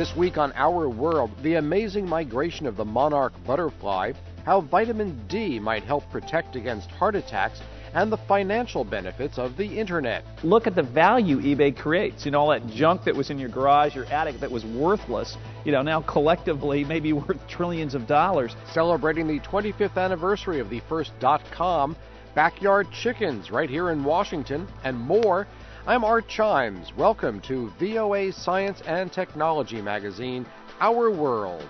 This week on Our World, the amazing migration of the monarch butterfly, how vitamin D might help protect against heart attacks, and the financial benefits of the internet. Look at the value eBay creates. All that junk that was in your garage, your attic that was worthless, now collectively may be worth trillions of dollars. Celebrating the 25th anniversary of the first .com, backyard chickens right here in Washington, and more. I'm Art Chimes. Welcome to VOA Science and Technology magazine, Our World.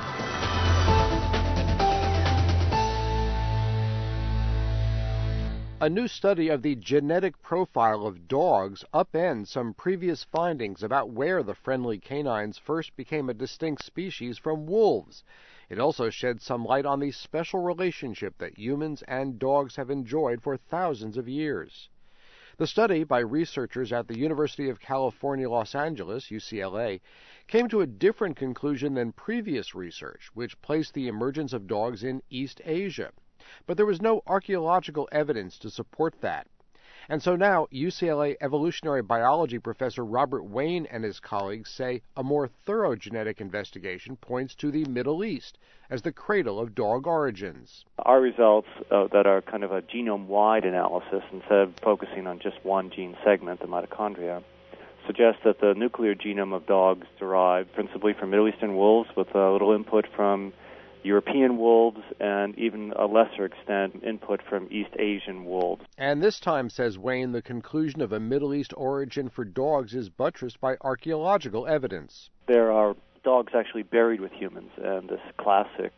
A new study of the genetic profile of dogs upends some previous findings about where the friendly canines first became a distinct species from wolves. It also sheds some light on the special relationship that humans and dogs have enjoyed for thousands of years. The study, by researchers at the University of California, Los Angeles, UCLA, came to a different conclusion than previous research, which placed the emergence of dogs in East Asia. But there was no archaeological evidence to support that. And so now, UCLA evolutionary biology professor Robert Wayne and his colleagues say a more thorough genetic investigation points to the Middle East as the cradle of dog origins. Our results that are kind of a genome-wide analysis, instead of focusing on just one gene segment, the mitochondria, suggest that the nuclear genome of dogs derived principally from Middle Eastern wolves with a little input from European wolves, and even a lesser extent input from East Asian wolves. And this time, says Wayne, the conclusion of a Middle East origin for dogs is buttressed by archaeological evidence. There are dogs actually buried with humans, and this classic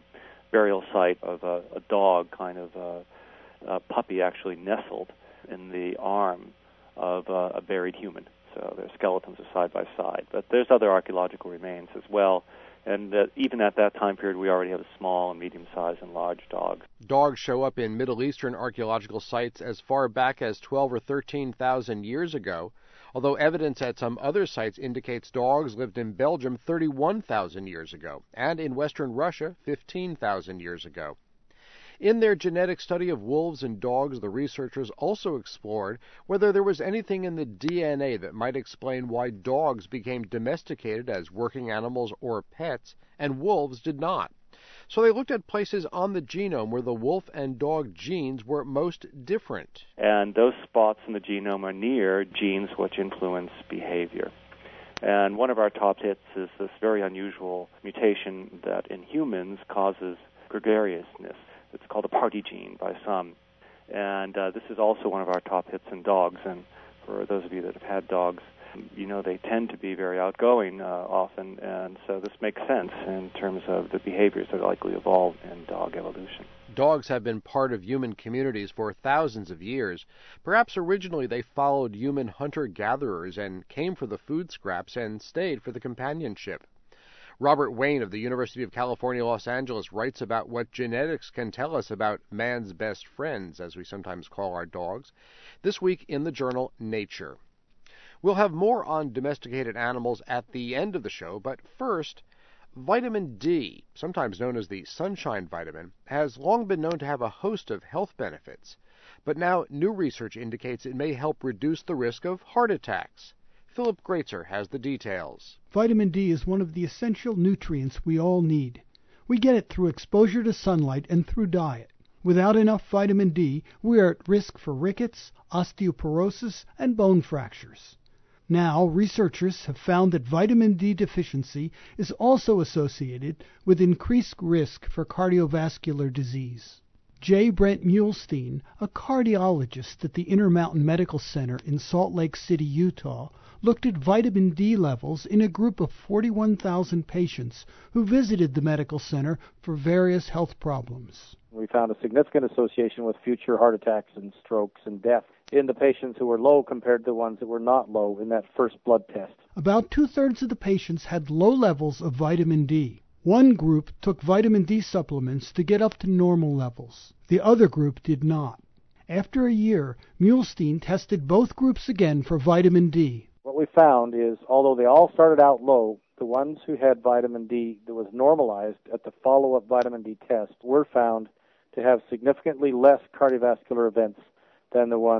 burial site of a dog, kind of a puppy actually nestled in the arm of a buried human. So their skeletons are side by side. But there's other archaeological remains as well. And even at that time period, we already have small and medium-sized and large dogs. Dogs show up in Middle Eastern archaeological sites as far back as 12 or 13,000 years ago, although evidence at some other sites indicates dogs lived in Belgium 31,000 years ago, and in western Russia 15,000 years ago. In their genetic study of wolves and dogs, the researchers also explored whether there was anything in the DNA that might explain why dogs became domesticated as working animals or pets, and wolves did not. So they looked at places on the genome where the wolf and dog genes were most different. And those spots in the genome are near genes which influence behavior. And one of our top hits is this very unusual mutation that in humans causes gregariousness. It's called a party gene by some. And this is also one of our top hits in dogs. And for those of you that have had dogs, they tend to be very outgoing often. And so this makes sense in terms of the behaviors that are likely evolved in dog evolution. Dogs have been part of human communities for thousands of years. Perhaps originally they followed human hunter-gatherers and came for the food scraps and stayed for the companionship. Robert Wayne of the University of California, Los Angeles, writes about what genetics can tell us about man's best friends, as we sometimes call our dogs, this week in the journal Nature. We'll have more on domesticated animals at the end of the show, but first, vitamin D, sometimes known as the sunshine vitamin, has long been known to have a host of health benefits, but now new research indicates it may help reduce the risk of heart attacks. Philip Greitzer has the details. Vitamin D is one of the essential nutrients we all need. We get it through exposure to sunlight and through diet. Without enough vitamin D, we are at risk for rickets, osteoporosis, and bone fractures. Now, researchers have found that vitamin D deficiency is also associated with increased risk for cardiovascular disease. J. Brent Muhlestein, a cardiologist at the Intermountain Medical Center in Salt Lake City, Utah, looked at vitamin D levels in a group of 41,000 patients who visited the medical center for various health problems. We found a significant association with future heart attacks and strokes and death in the patients who were low compared to the ones that were not low in that first blood test. About two-thirds of the patients had low levels of vitamin D. One group took vitamin D supplements to get up to normal levels. The other group did not. After a year, Muhlestein tested both groups again for vitamin D. What we found is, although they all started out low, the ones who had vitamin D that was normalized at the follow-up vitamin D test were found to have significantly less cardiovascular events than the ones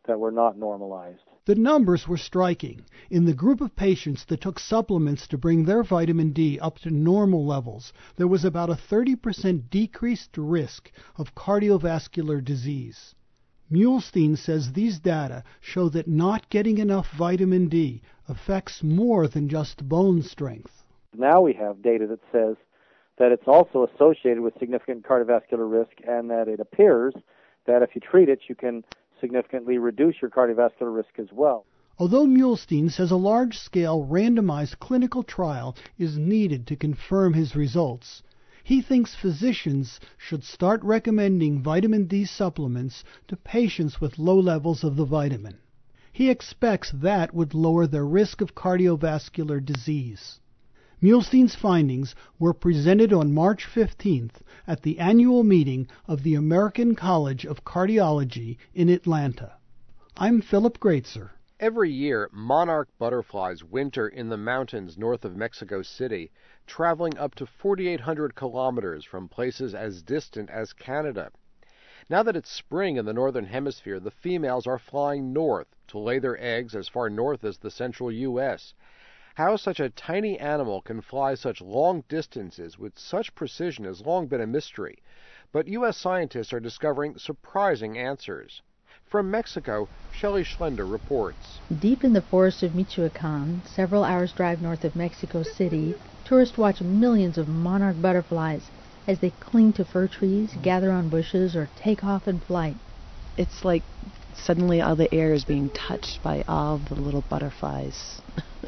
that were not normalized. The numbers were striking. In the group of patients that took supplements to bring their vitamin D up to normal levels, there was about a 30% decreased risk of cardiovascular disease. Muhlestein says these data show that not getting enough vitamin D affects more than just bone strength. Now we have data that says that it's also associated with significant cardiovascular risk, and that it appears that if you treat it, you can significantly reduce your cardiovascular risk as well. Although Muhlestein says a large-scale randomized clinical trial is needed to confirm his results, he thinks physicians should start recommending vitamin D supplements to patients with low levels of the vitamin. He expects that would lower their risk of cardiovascular disease. Muhlstein's findings were presented on March 15th at the annual meeting of the American College of Cardiology in Atlanta. I'm Philip Greatzer. Every year, monarch butterflies winter in the mountains north of Mexico City, traveling up to 4,800 kilometers from places as distant as Canada. Now that it's spring in the northern hemisphere, the females are flying north to lay their eggs as far north as the central U.S. How such a tiny animal can fly such long distances with such precision has long been a mystery, but U.S. scientists are discovering surprising answers. From Mexico, Shelley Schlender reports. Deep in the forest of Michoacan, several hours' drive north of Mexico City, tourists watch millions of monarch butterflies as they cling to fir trees, gather on bushes, or take off in flight. It's like suddenly all the air is being touched by all the little butterflies.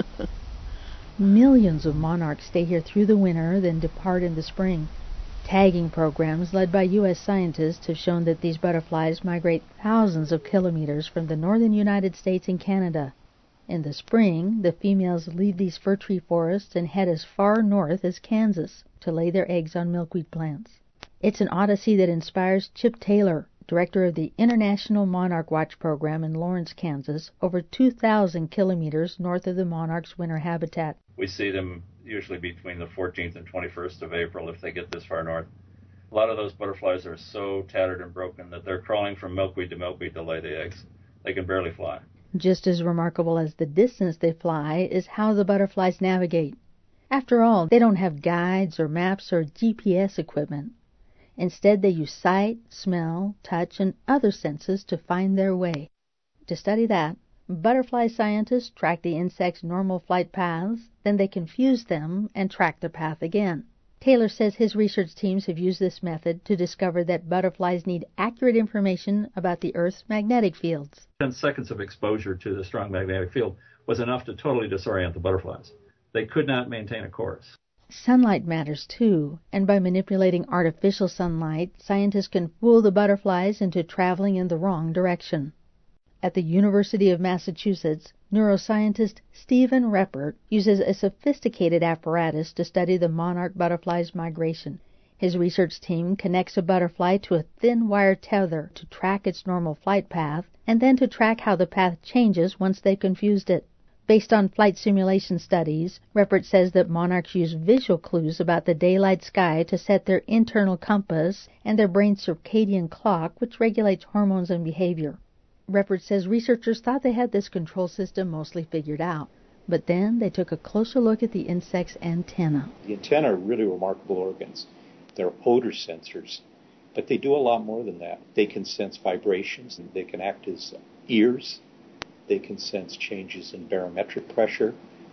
Millions of monarchs stay here through the winter, then depart in the spring. Tagging programs led by U.S. scientists have shown that these butterflies migrate thousands of kilometers from the northern United States and Canada. In the spring, the females leave these fir tree forests and head as far north as Kansas to lay their eggs on milkweed plants. It's an odyssey that inspires Chip Taylor, director of the International Monarch Watch Program in Lawrence, Kansas, over 2,000 kilometers north of the monarch's winter habitat. We see them usually between the 14th and 21st of April if they get this far north. A lot of those butterflies are so tattered and broken that they're crawling from milkweed to lay the eggs. They can barely fly. Just as remarkable as the distance they fly is how the butterflies navigate. After all, they don't have guides or maps or GPS equipment. Instead, they use sight, smell, touch, and other senses to find their way. To study that, butterfly scientists track the insects' normal flight paths, then they confuse them and track the path again. Taylor says his research teams have used this method to discover that butterflies need accurate information about the Earth's magnetic fields. 10 seconds of exposure to the strong magnetic field was enough to totally disorient the butterflies. They could not maintain a course. Sunlight matters too, and by manipulating artificial sunlight, scientists can fool the butterflies into traveling in the wrong direction. At the University of Massachusetts, neuroscientist Stephen Reppert uses a sophisticated apparatus to study the monarch butterfly's migration. His research team connects a butterfly to a thin wire tether to track its normal flight path, and then to track how the path changes once they confused it. Based on flight simulation studies, Reppert says that monarchs use visual clues about the daylight sky to set their internal compass and their brain's circadian clock, which regulates hormones and behavior. Reppert says researchers thought they had this control system mostly figured out, but then they took a closer look at the insect's antennae. The antennae are really remarkable organs. They're odor sensors, but they do a lot more than that. They can sense vibrations, and they can act as ears. They can sense changes in barometric pressure.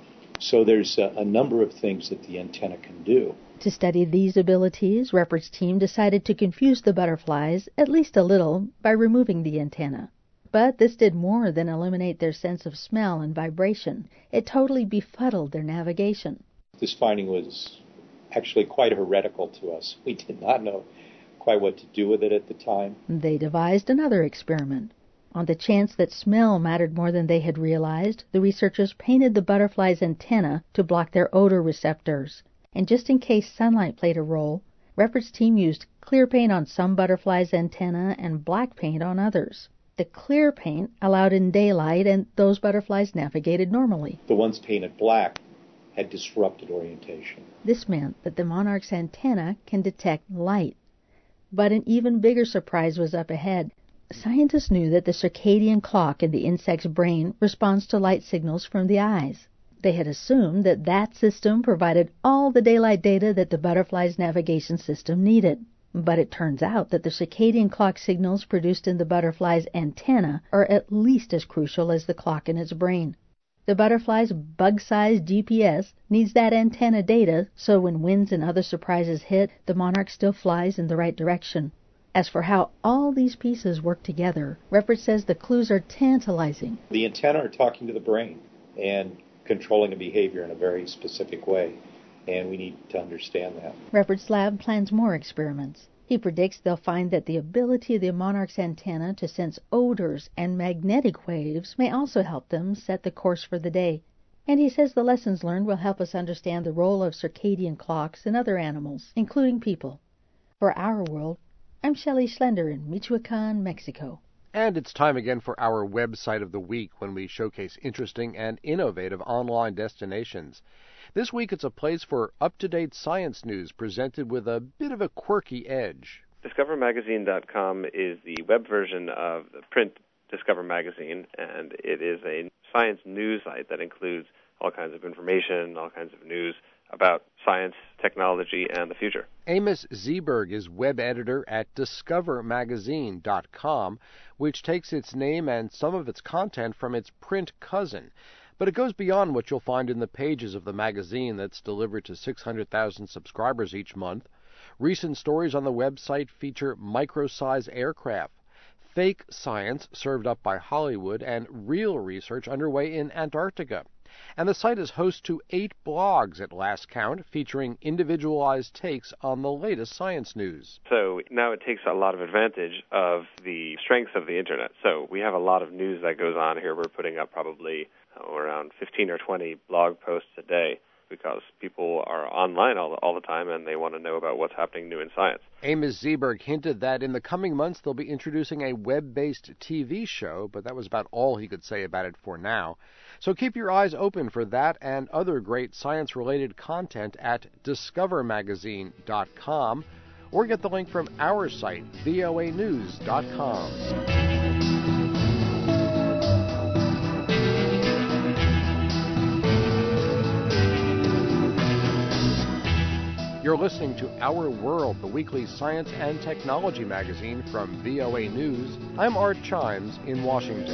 So there's a number of things that the antenna can do. To study these abilities, Reppert's team decided to confuse the butterflies, at least a little, by removing the antenna. But this did more than eliminate their sense of smell and vibration. It totally befuddled their navigation. This finding was actually quite heretical to us. We did not know quite what to do with it at the time. They devised another experiment. On the chance that smell mattered more than they had realized, the researchers painted the butterfly's antenna to block their odor receptors. And just in case sunlight played a role, Reppert's team used clear paint on some butterflies' antenna and black paint on others. The clear paint allowed in daylight, and those butterflies navigated normally. The ones painted black had disrupted orientation. This meant that the monarch's antenna can detect light. But an even bigger surprise was up ahead. Scientists knew that the circadian clock in the insect's brain responds to light signals from the eyes. They had assumed that that system provided all the daylight data that the butterfly's navigation system needed. But it turns out that the circadian clock signals produced in the butterfly's antenna are at least as crucial as the clock in its brain. The butterfly's bug-sized GPS needs that antenna data so when winds and other surprises hit, the monarch still flies in the right direction. As for how all these pieces work together, Reppert says the clues are tantalizing. The antennae are talking to the brain and controlling the behavior in a very specific way, and we need to understand that. Reppert's lab plans more experiments. He predicts they'll find that the ability of the monarch's antenna to sense odors and magnetic waves may also help them set the course for the day. And he says the lessons learned will help us understand the role of circadian clocks in other animals, including people. For Our World, I'm Shelley Schlender in Michoacan, Mexico. And it's time again for our website of the week when we showcase interesting and innovative online destinations. This week it's a place for up-to-date science news presented with a bit of a quirky edge. DiscoverMagazine.com is the web version of the print Discover Magazine, and it is a science news site that includes all kinds of information, all kinds of news about science, technology, and the future. Amos Zeberg is web editor at DiscoverMagazine.com, which takes its name and some of its content from its print cousin. But it goes beyond what you'll find in the pages of the magazine that's delivered to 600,000 subscribers each month. Recent stories on the website feature micro-size aircraft, fake science served up by Hollywood, and real research underway in Antarctica. And the site is host to 8 blogs at last count, featuring individualized takes on the latest science news. So now it takes a lot of advantage of the strengths of the Internet. So we have a lot of news that goes on here. We're putting up probably around 15 or 20 blog posts a day because people are online all the time and they want to know about what's happening new in science. Amos Zeberg hinted that in the coming months they'll be introducing a web-based TV show, but that was about all he could say about it for now. So keep your eyes open for that and other great science-related content at discovermagazine.com or get the link from our site, voanews.com. You're listening to Our World, the weekly science and technology magazine from VOA News. I'm Art Chimes in Washington.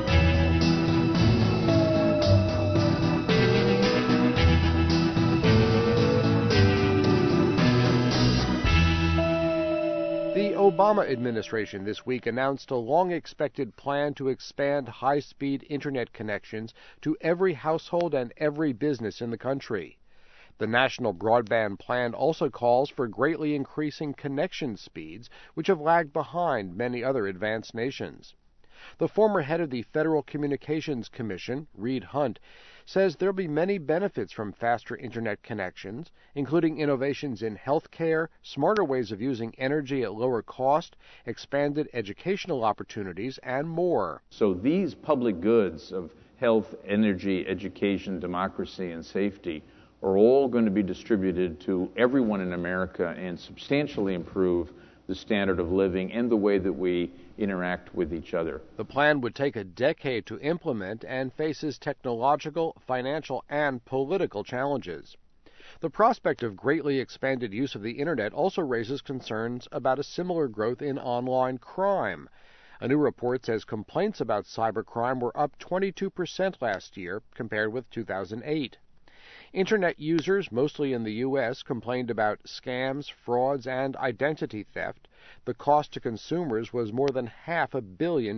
The Obama administration this week announced a long-expected plan to expand high-speed Internet connections to every household and every business in the country. The National Broadband Plan also calls for greatly increasing connection speeds, which have lagged behind many other advanced nations. The former head of the Federal Communications Commission, Reed Hundt, says there'll be many benefits from faster Internet connections, including innovations in healthcare, smarter ways of using energy at lower cost, expanded educational opportunities, and more. So these public goods of health, energy, education, democracy, and safety are all going to be distributed to everyone in America and substantially improve the standard of living and the way that we interact with each other. The plan would take a decade to implement and faces technological, financial, and political challenges. The prospect of greatly expanded use of the Internet also raises concerns about a similar growth in online crime. A new report says complaints about cybercrime were up 22% last year compared with 2008. Internet users, mostly in the U.S., complained about scams, frauds, and identity theft. The cost to consumers was more than $500 million.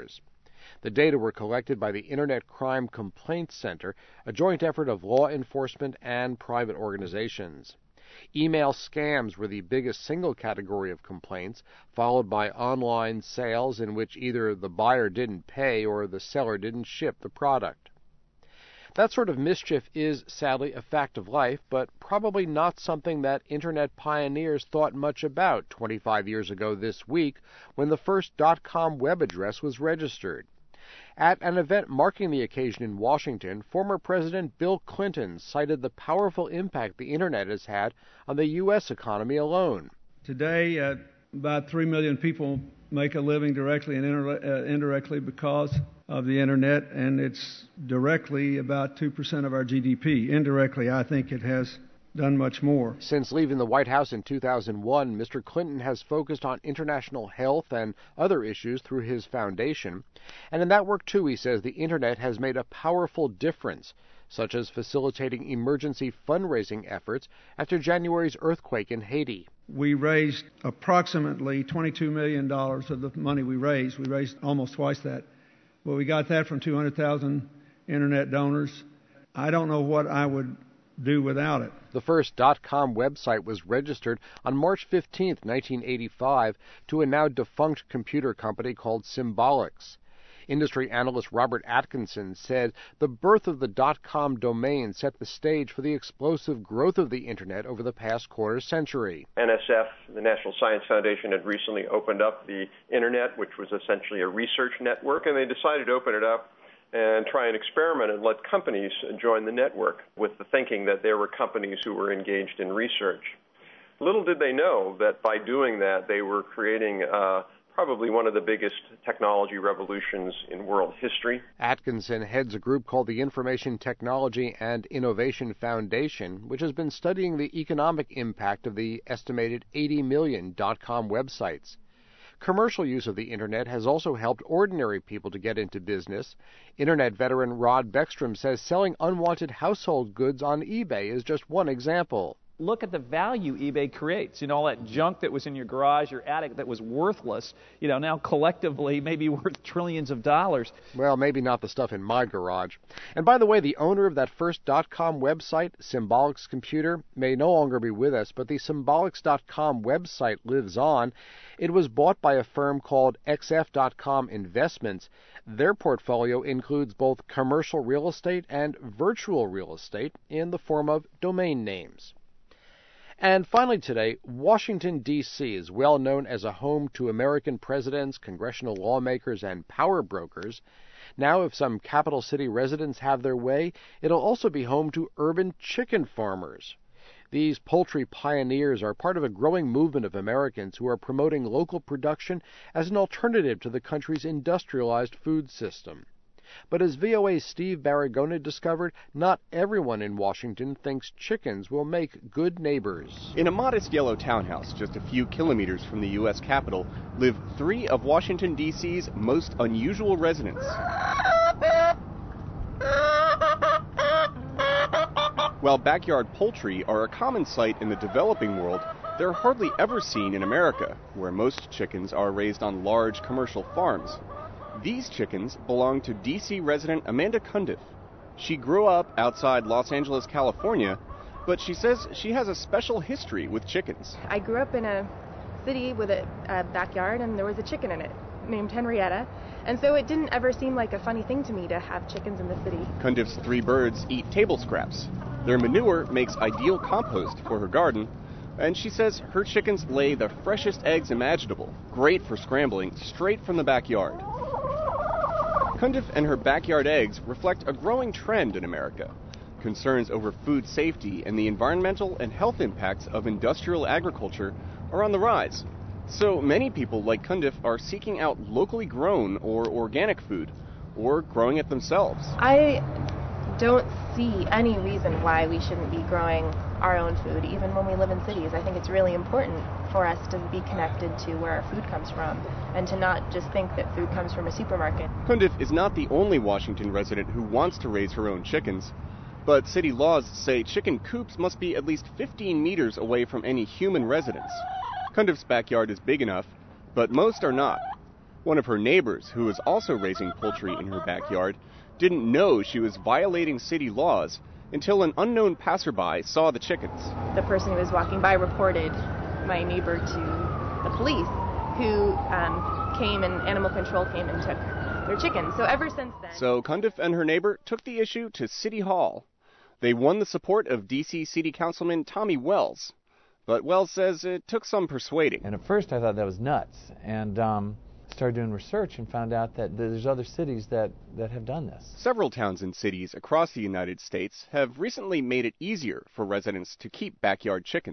The data were collected by the Internet Crime Complaints Center, a joint effort of law enforcement and private organizations. Email scams were the biggest single category of complaints, followed by online sales in which either the buyer didn't pay or the seller didn't ship the product. That sort of mischief is, sadly, a fact of life, but probably not something that Internet pioneers thought much about 25 years ago this week when the first .com web address was registered. At an event marking the occasion in Washington, former President Bill Clinton cited the powerful impact the Internet has had on the U.S. economy alone. Today, About 3 million people make a living directly and indirectly because of the Internet, and it's directly about 2% of our GDP. Indirectly, I think it has done much more. Since leaving the White House in 2001, Mr. Clinton has focused on international health and other issues through his foundation. And in that work, too, he says the Internet has made a powerful difference, such as facilitating emergency fundraising efforts after January's earthquake in Haiti. We raised approximately $22 million of the money we raised. We raised almost twice that. But we got that from 200,000 Internet donors. I don't know what I would do without it. The first .com website was registered on March 15, 1985, to a now defunct computer company called Symbolics. Industry analyst Robert Atkinson said the birth of the .com domain set the stage for the explosive growth of the Internet over the past quarter century. NSF, the National Science Foundation, had recently opened up the Internet, which was essentially a research network, and they decided to open it up and try and experiment and let companies join the network with the thinking that there were companies who were engaged in research. Little did they know that by doing that, they were creating probably one of the biggest technology revolutions in world history. Atkinson heads a group called the Information Technology and Innovation Foundation, which has been studying the economic impact of the estimated 80 million .com websites. Commercial use of the Internet has also helped ordinary people to get into business. Internet veteran Rod Beckstrom says selling unwanted household goods on eBay is just one example. Look at the value eBay creates. All that junk that was in your garage, your attic that was worthless, now collectively maybe worth trillions of dollars. Well, maybe not the stuff in my garage. And by the way, the owner of that first .com website, Symbolics Computer, may no longer be with us, but the Symbolics.com website lives on. It was bought by a firm called XF.com Investments. Their portfolio includes both commercial real estate and virtual real estate in the form of domain names. And finally today, Washington, D.C. is well known as a home to American presidents, congressional lawmakers, and power brokers. Now, if some capital city residents have their way, it'll also be home to urban chicken farmers. These poultry pioneers are part of a growing movement of Americans who are promoting local production as an alternative to the country's industrialized food system. But as VOA's Steve Baragona discovered, not everyone in Washington thinks chickens will make good neighbors. In a modest yellow townhouse just a few kilometers from the U.S. Capitol live 3 of Washington, D.C.'s most unusual residents. While backyard poultry are a common sight in the developing world, they're hardly ever seen in America, where most chickens are raised on large commercial farms. These chickens belong to D.C. resident Amanda Cundiff. She grew up outside Los Angeles, California, but she says she has a special history with chickens. I grew up in a city with a backyard, and there was a chicken in it named Henrietta, and so it didn't ever seem like a funny thing to me to have chickens in the city. Cundiff's 3 birds eat table scraps. Their manure makes ideal compost for her garden, and she says her chickens lay the freshest eggs imaginable, great for scrambling straight from the backyard. Cundiff and her backyard eggs reflect a growing trend in America. Concerns over food safety and the environmental and health impacts of industrial agriculture are on the rise. So many people like Cundiff are seeking out locally grown or organic food, or growing it themselves. I don't see any reason why we shouldn't be growing our own food, even when we live in cities. I think it's really important for us to be connected to where our food comes from and to not just think that food comes from a supermarket. Cundiff is not the only Washington resident who wants to raise her own chickens, but city laws say chicken coops must be at least 15 meters away from any human residence. Cundiff's backyard is big enough, but most are not. One of her neighbors, who is also raising poultry in her backyard, didn't know she was violating city laws until an unknown passerby saw the chickens. The person who was walking by reported my neighbor to the police, who came, and animal control came and took their chickens. So ever since then... So Cundiff and her neighbor took the issue to City Hall. They won the support of D.C. City Councilman Tommy Wells. But Wells says it took some persuading. And at first I thought that was nuts, and started doing research and found out that there's other cities that have done this. Several towns and cities across the United States have recently made it easier for residents to keep backyard chickens.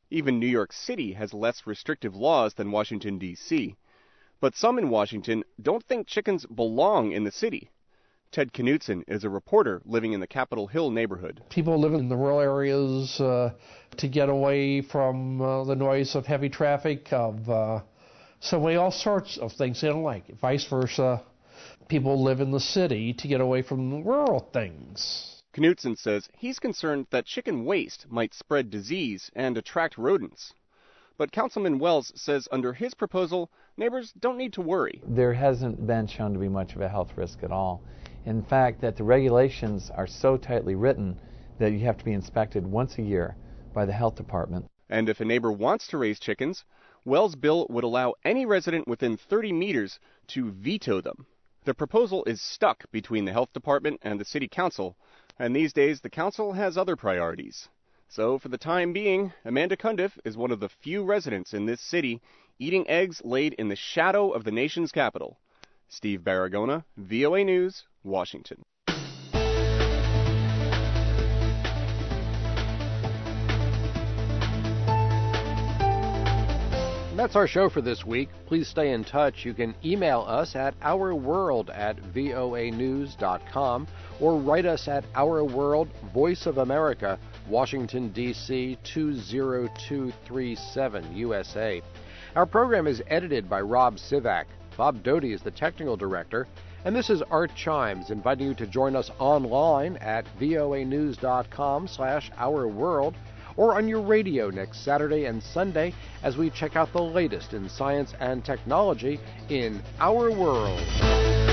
Even New York City has less restrictive laws than Washington, D.C. But some in Washington don't think chickens belong in the city. Ted Knutson is a reporter living in the Capitol Hill neighborhood. People live in the rural areas to get away from the noise of heavy traffic, of so all sorts of things they don't like. Vice versa, people live in the city to get away from the rural things. Knutson says he's concerned that chicken waste might spread disease and attract rodents. But Councilman Wells says under his proposal, neighbors don't need to worry. There hasn't been shown to be much of a health risk at all. In fact, that the regulations are so tightly written that you have to be inspected once a year by the health department. And if a neighbor wants to raise chickens, Wells' bill would allow any resident within 30 meters to veto them. The proposal is stuck between the health department and the city council, and these days the council has other priorities. So for the time being, Amanda Cundiff is one of the few residents in this city eating eggs laid in the shadow of the nation's capital. Steve Baragona, VOA News, Washington. That's our show for this week. Please stay in touch. You can email us at ourworld@voanews.com or write us at Our World, Voice of America, Washington, D.C. 20237, USA. Our program is edited by Rob Sivak. Bob Doty is the technical director. And this is Art Chimes, inviting you to join us online at voanews.com/ourworld or on your radio next Saturday and Sunday as we check out the latest in science and technology in our world.